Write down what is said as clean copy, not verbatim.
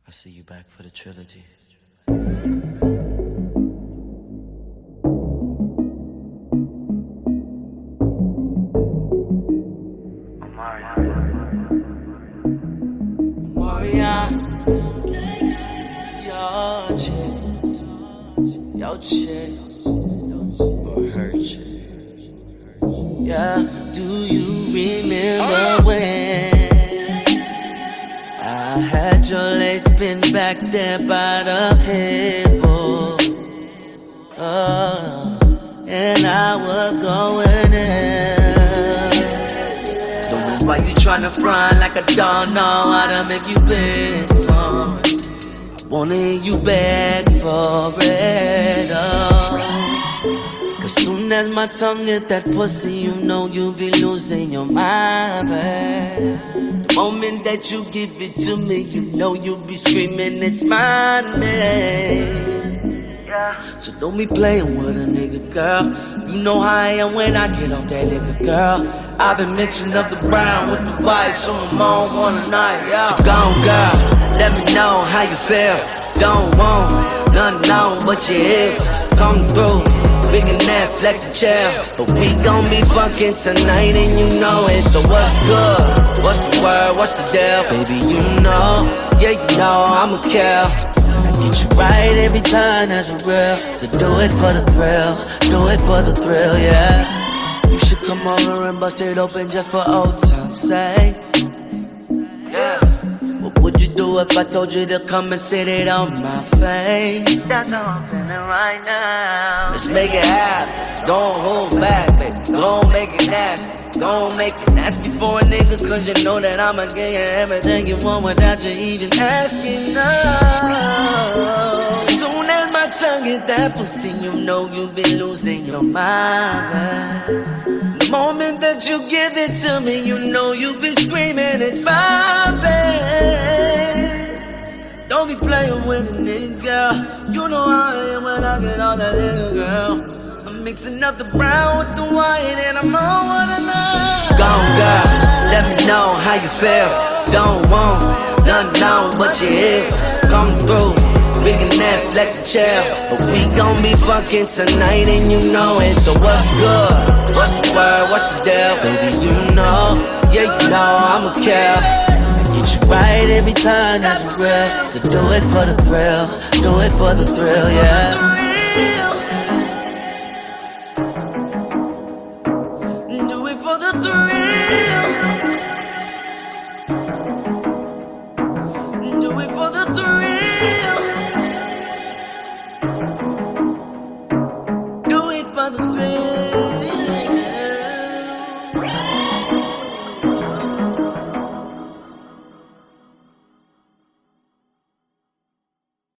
I see you back for the trilogy. Your chick, or her chick. Yeah, do you remember when I had your legs pinned back there by the hippo? Oh, and I was going in. Don't know why you tryna front like I don't know how to make you big for. Wanna hear you beg for it, oh. Cause soon as my tongue hit that pussy, you know you be losing your mind, babe. The moment that you give it to me, you know you be screaming, it's mine, babe. So don't be playing with a nigga, girl. You know how I am when I get off that liquor, girl. I've been mixing up the brown with the white, so I'm on one night, yeah. So go on, girl, let me know how you feel. Don't want nothing on but your hips. Come through, we can Netflix and chill, but we gon' be fucking tonight and you know it. So what's good? What's the word? What's the deal? Baby, you know, yeah, you know I'ma kill. Get you right every time, that's real. So do it for the thrill, do it for the thrill, yeah. You should come over and bust it open just for old time's sake. Yeah. What would you do if I told you to come and sit it on my face? That's how I'm feeling right now. Let's make it happen. Don't hold back, baby. Don't make it nasty. Don't make it nasty for a nigga, cause you know that I'ma give you everything you want without you even asking, no. As soon as my tongue hit that pussy, you know you be losing your mind, babe. The moment that you give it to me, you know you be screaming, it's fine, babe. So don't be playing with a nigga, girl. You know how I am when I get all that nigga, girl. I'm mixing up the brown with the white and I'm on one tonight. Go on, girl, let me know how you feel. Don't want nothing on but your hips. Come through, we can Netflix and chill, but we gon' be fucking tonight and you know it. So what's good? What's the word? What's the deal? Baby, you know, yeah, you know I'ma kill. Get you right every time, that's real. So do it for the thrill, do it for the thrill, yeah. For the thrill, do it for the thrill, do it for the thrill.